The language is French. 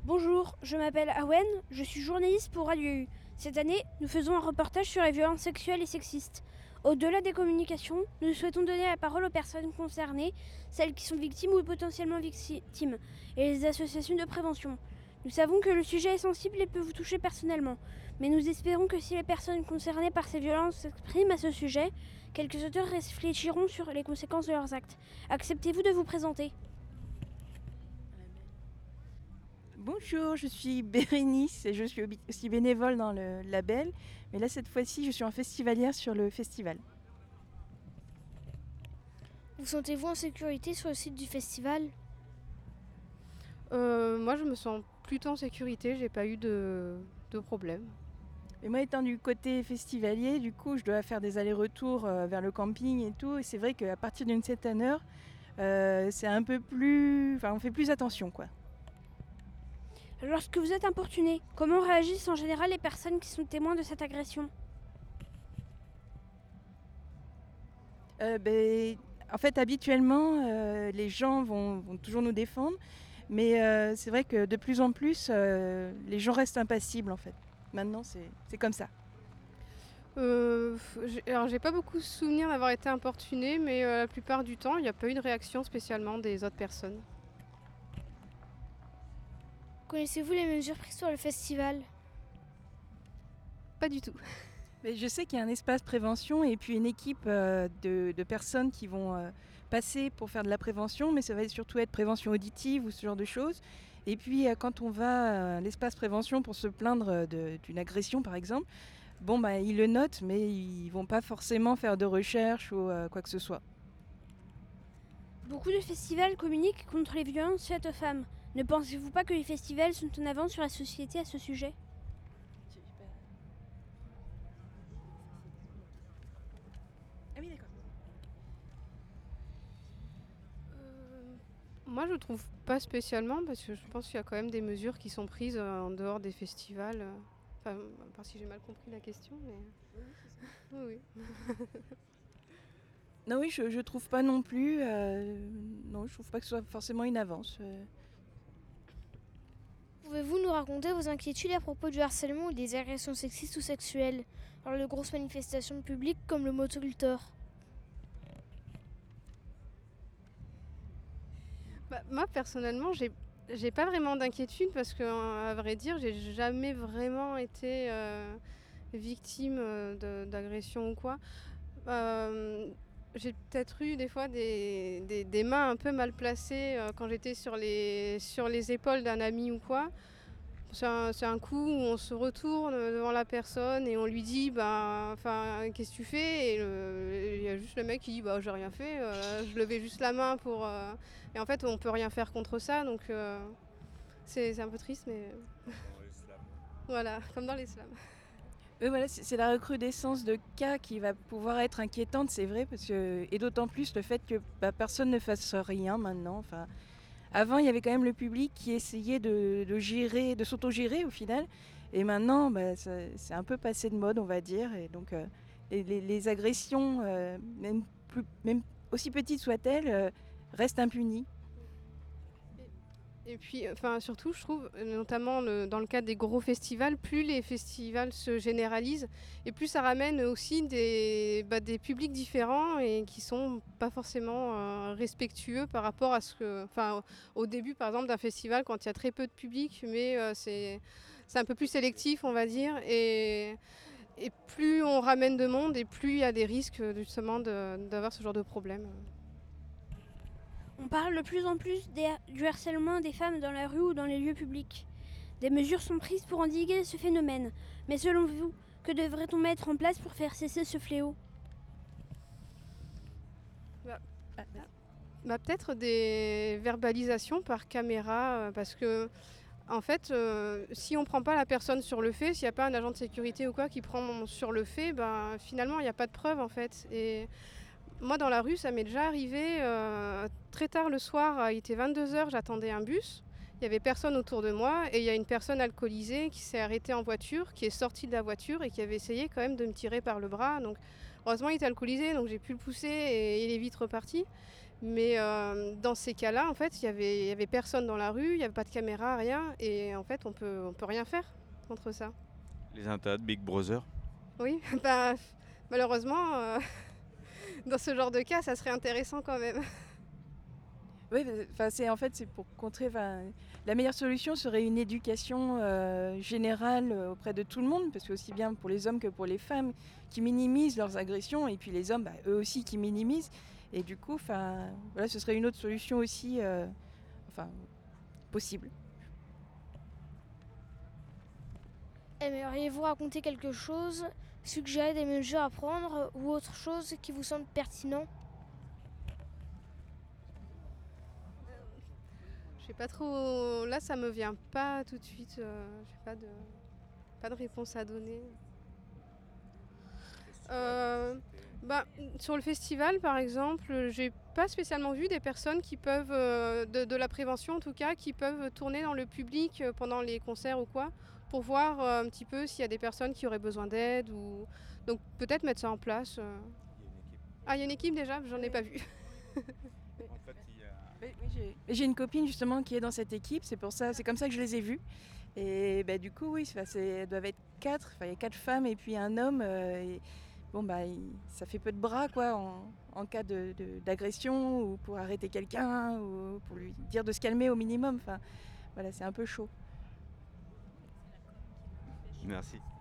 Bonjour, je m'appelle Awen, je suis journaliste pour Radio U. Cette année, nous faisons un reportage sur les violences sexuelles et sexistes. Au-delà des communications, nous souhaitons donner la parole aux personnes concernées, celles qui sont victimes ou potentiellement victimes, et les associations de prévention. Nous savons que le sujet est sensible et peut vous toucher personnellement, mais nous espérons que si les personnes concernées par ces violences s'expriment à ce sujet, quelques auteurs réfléchiront sur les conséquences de leurs actes. Acceptez-vous de vous présenter ? Bonjour, je suis Bérénice et je suis aussi bénévole dans le label. Mais là, cette fois-ci, je suis en festivalière sur le festival. Vous sentez-vous en sécurité sur le site du festival ? Moi, je me sens plutôt en sécurité, j'ai pas eu de problème. Et moi, étant du côté festivalier, du coup, je dois faire des allers-retours vers le camping et tout. Et c'est vrai qu'à partir d'une certaine heure, c'est un peu plus... Enfin, on fait plus attention, quoi. Lorsque vous êtes importuné, comment réagissent en général les personnes qui sont témoins de cette agression ? En fait, habituellement, les gens vont toujours nous défendre. Mais c'est vrai que de plus en plus, les gens restent impassibles, en fait. Maintenant, c'est comme ça. Alors, j'ai pas beaucoup de souvenirs d'avoir été importunée, mais la plupart du temps, il n'y a pas eu de réaction spécialement des autres personnes. Connaissez-vous les mesures prises sur le festival ? Pas du tout. Mais je sais qu'il y a un espace prévention et puis une équipe de personnes qui vont passer pour faire de la prévention, mais ça va surtout être prévention auditive ou ce genre de choses. Et puis quand on va à l'espace prévention pour se plaindre d'une agression par exemple, ils le notent, mais ils vont pas forcément faire de recherche ou quoi que ce soit. Beaucoup de festivals communiquent contre les violences faites aux femmes. Ne pensez-vous pas que les festivals sont en avance sur la société à ce sujet ? Ah oui, d'accord. Moi, je trouve pas spécialement, parce que je pense qu'il y a quand même des mesures qui sont prises en dehors des festivals. Enfin, à part si j'ai mal compris la question, mais... Oui, oui. Non, oui, je trouve pas non plus. Non, je trouve pas que ce soit forcément une avance. Pouvez-vous nous raconter vos inquiétudes à propos du harcèlement ou des agressions sexistes ou sexuelles lors de grosses manifestations publiques comme le Motocultor ? Moi, personnellement, j'ai pas vraiment d'inquiétude parce que, à vrai dire, j'ai jamais vraiment été victime d'agression ou quoi. J'ai peut-être eu des fois des mains un peu mal placées quand j'étais sur les épaules d'un ami ou quoi. C'est un coup où on se retourne devant la personne et on lui dit qu'est-ce que tu fais, et il y a juste le mec qui dit j'ai rien fait, je levais juste la main pour et en fait on peut rien faire contre ça, donc c'est un peu triste, mais voilà, comme dans l'islam. Voilà, c'est la recrudescence de cas qui va pouvoir être inquiétante, c'est vrai, et d'autant plus le fait que personne ne fasse rien maintenant. Enfin, avant, il y avait quand même le public qui essayait de gérer, de s'autogérer au final, et maintenant, c'est un peu passé de mode, on va dire, et donc les agressions, même aussi petites soient-elles, restent impunies. Et puis, surtout, je trouve, notamment dans le cadre des gros festivals, plus les festivals se généralisent et plus ça ramène aussi des publics différents et qui sont pas forcément respectueux par rapport à au début, par exemple, d'un festival, quand il y a très peu de public, mais c'est un peu plus sélectif, on va dire, et plus on ramène de monde et plus il y a des risques, justement, d'avoir ce genre de problème. On parle de plus en plus du harcèlement des femmes dans la rue ou dans les lieux publics. Des mesures sont prises pour endiguer ce phénomène. Mais selon vous, que devrait-on mettre en place pour faire cesser ce fléau ? Peut-être des verbalisations par caméra, parce que en fait, si on ne prend pas la personne sur le fait, s'il n'y a pas un agent de sécurité ou quoi qui prend sur le fait, finalement il n'y a pas de preuve en fait. Et moi, dans la rue, ça m'est déjà arrivé très tard le soir, il était 22h, j'attendais un bus. Il n'y avait personne autour de moi et il y a une personne alcoolisée qui s'est arrêtée en voiture, qui est sortie de la voiture et qui avait essayé quand même de me tirer par le bras. Donc, heureusement, il était alcoolisé, donc j'ai pu le pousser et il est vite reparti. Mais dans ces cas-là, en fait, il y avait personne dans la rue, il n'y avait pas de caméra, rien. Et en fait, on peut rien faire contre ça. Les attentats de Big Brother. Oui, bah, malheureusement, dans ce genre de cas, ça serait intéressant quand même. Oui, c'est pour contrer. La meilleure solution serait une éducation générale auprès de tout le monde, parce que aussi bien pour les hommes que pour les femmes, qui minimisent leurs agressions, et puis les hommes, eux aussi, qui minimisent. Et du coup, voilà, ce serait une autre solution aussi, possible. Aimeriez-vous raconter quelque chose, suggérer des mesures à prendre ou autre chose qui vous semble pertinent? Je sais pas trop. Là, ça me vient pas tout de suite. J'ai pas de réponse à donner. Sur le festival, par exemple, j'ai pas spécialement vu des personnes qui peuvent, de la prévention en tout cas, qui peuvent tourner dans le public pendant les concerts ou quoi, pour voir un petit peu s'il y a des personnes qui auraient besoin d'aide ou donc peut-être mettre ça en place. Ah, il y a une équipe déjà, j'en ai pas vu. J'ai une copine justement qui est dans cette équipe, c'est comme ça que je les ai vues. Et du coup, oui, elles doivent être 4, il y a 4 femmes et puis un homme. Ça fait peu de bras quoi, en cas d'agression ou pour arrêter quelqu'un ou pour lui dire de se calmer au minimum. Voilà, c'est un peu chaud. Merci.